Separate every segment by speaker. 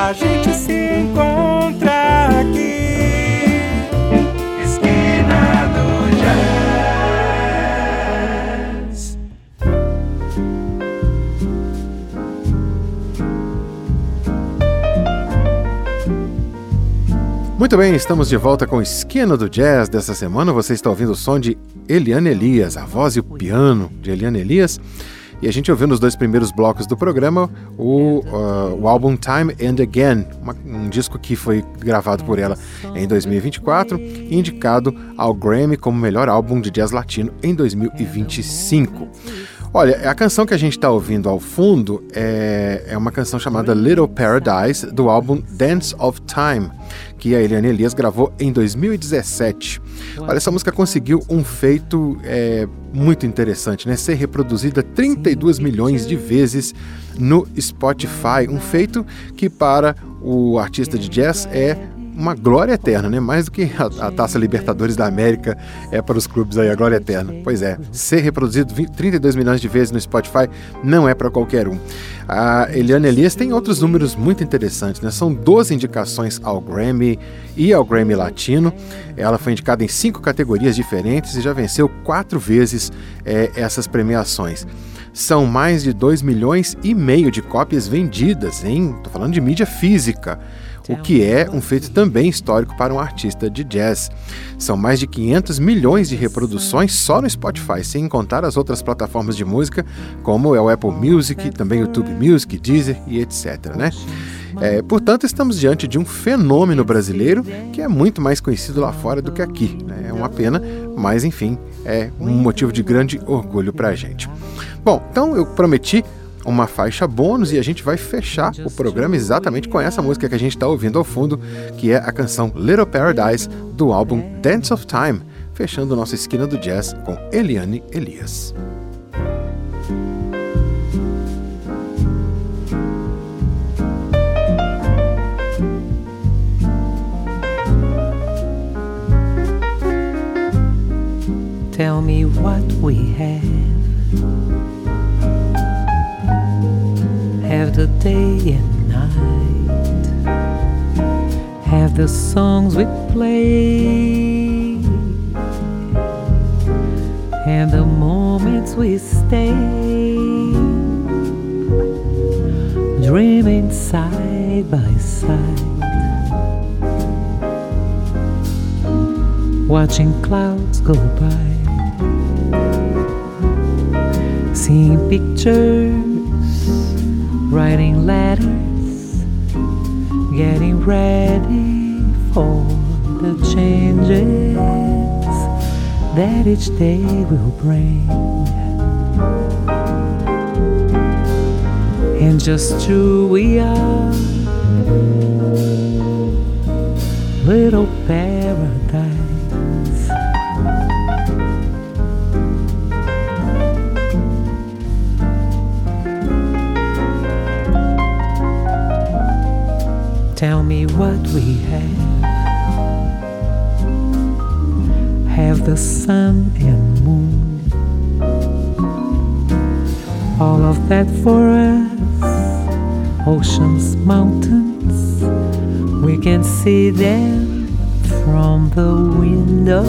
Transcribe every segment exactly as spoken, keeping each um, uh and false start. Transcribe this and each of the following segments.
Speaker 1: a gente se encontra aqui. Esquina do Jazz.
Speaker 2: Muito bem, estamos de volta com Esquina do Jazz dessa semana. Você está ouvindo o som de Eliane Elias, a voz e o piano de Eliane Elias. E a gente ouviu nos dois primeiros blocos do programa o, uh, o álbum Time and Again, uma, um disco que foi gravado por ela em dois mil e vinte e quatro e indicado ao Grammy como melhor álbum de jazz latino em dois mil e vinte e cinco. Olha, a canção que a gente está ouvindo ao fundo é, é uma canção chamada Little Paradise, do álbum Dance of Time, que a Eliane Elias gravou em dois mil e dezessete. Olha, essa música conseguiu um feito é, muito interessante, né? Ser reproduzida trinta e dois milhões de vezes no Spotify, um feito que para o artista de jazz é uma glória eterna, né? Mais do que a, a Taça Libertadores da América é para os clubes aí, a glória eterna. Pois é, ser reproduzido trinta e dois milhões de vezes no Spotify não é para qualquer um. A Eliane Elias tem outros números muito interessantes, né? São doze indicações ao Grammy e ao Grammy Latino. Ela foi indicada em cinco categorias diferentes e já venceu quatro vezes é, essas premiações. São mais de dois milhões e meio de cópias vendidas, hein? Tô falando de mídia física, o que é um feito também histórico para um artista de jazz. São mais de quinhentos milhões de reproduções só no Spotify, sem contar as outras plataformas de música, como é o Apple Music, também o YouTube Music, Deezer e etcétera, né? É, portanto, estamos diante de um fenômeno brasileiro que é muito mais conhecido lá fora do que aqui, né? É uma pena, mas enfim, é um motivo de grande orgulho para a gente. Bom, então eu prometi uma faixa bônus e a gente vai fechar o programa exatamente com essa música que a gente está ouvindo ao fundo, que é a canção Little Paradise do álbum Dance of Time, fechando nossa Esquina do Jazz com Eliane Elias.
Speaker 3: Tell me what we have. Have the day and night. Have the songs we play. And the moments we stay. Dreaming side by side. Watching clouds go by. Seeing pictures, writing letters, getting ready for the changes that each day will bring. And just who we are, little paradise. Tell me what we have. Have the sun and moon. All of that for us. Oceans, mountains, we can see them from the window,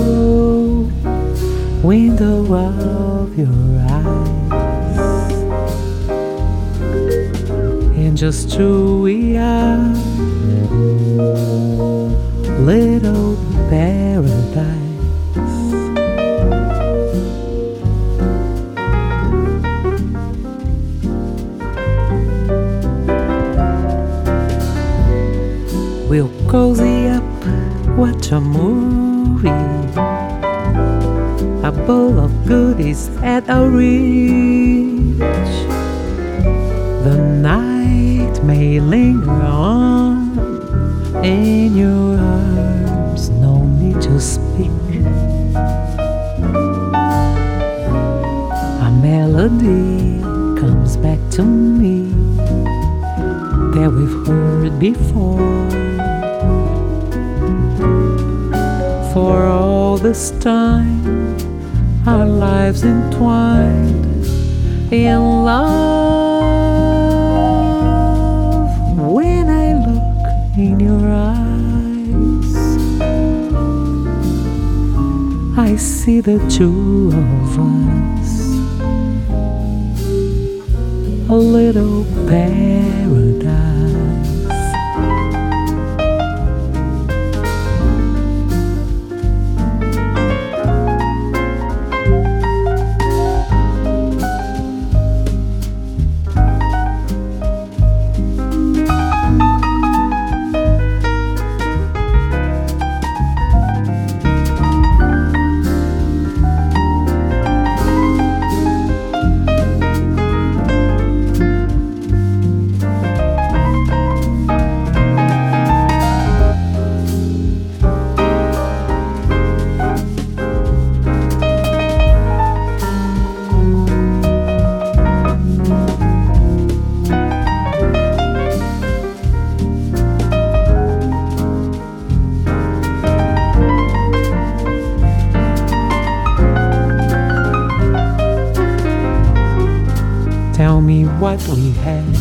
Speaker 3: window of your eyes. And just who we are, little paradise. We'll cozy up, watch a movie, a bowl of goodies at our reach. The night may linger on in your arms, no need to speak. A melody comes back to me that we've heard before. For all this time, our lives entwined in love. When I look I see the two of us, a little paradise. Tell me what we have.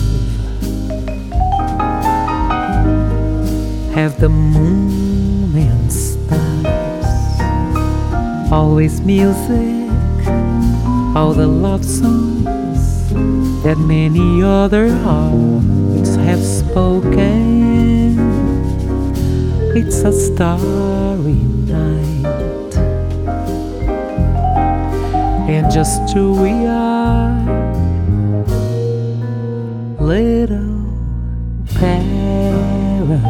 Speaker 3: Have the moon and stars, always music, all the love songs that many other hearts have spoken. It's a starry night, and just two we are, little paradise.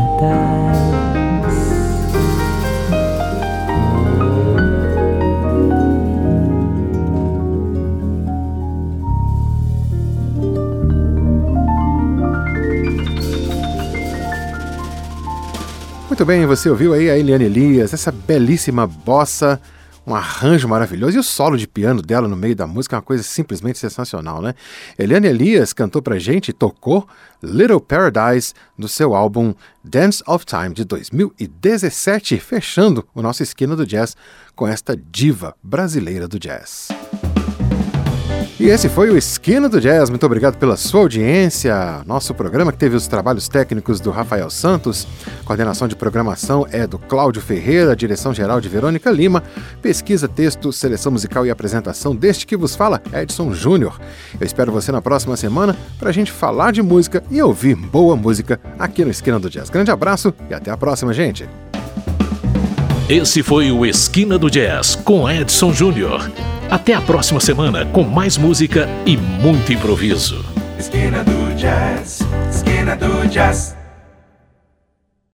Speaker 2: Muito bem, você ouviu aí a Eliane Elias, essa belíssima bossa, um arranjo maravilhoso, e o solo de piano dela no meio da música é uma coisa simplesmente sensacional, né? Eliane Elias cantou pra gente e tocou Little Paradise do seu álbum Dance of Time de dois mil e dezessete, fechando o nosso Esquina do Jazz com esta diva brasileira do jazz. E esse foi o Esquina do Jazz. Muito obrigado pela sua audiência. Nosso programa que teve os trabalhos técnicos do Rafael Santos, coordenação de programação é do Cláudio Ferreira, direção geral de Verônica Lima, pesquisa, texto, seleção musical e apresentação deste que vos fala, Edson Júnior. Eu espero você na próxima semana para a gente falar de música e ouvir boa música aqui no Esquina do Jazz. Grande abraço e até a próxima, gente.
Speaker 4: Esse foi o Esquina do Jazz com Edson Júnior. Até a próxima semana com mais música e muito improviso.
Speaker 1: Esquina do Jazz, Esquina do Jazz.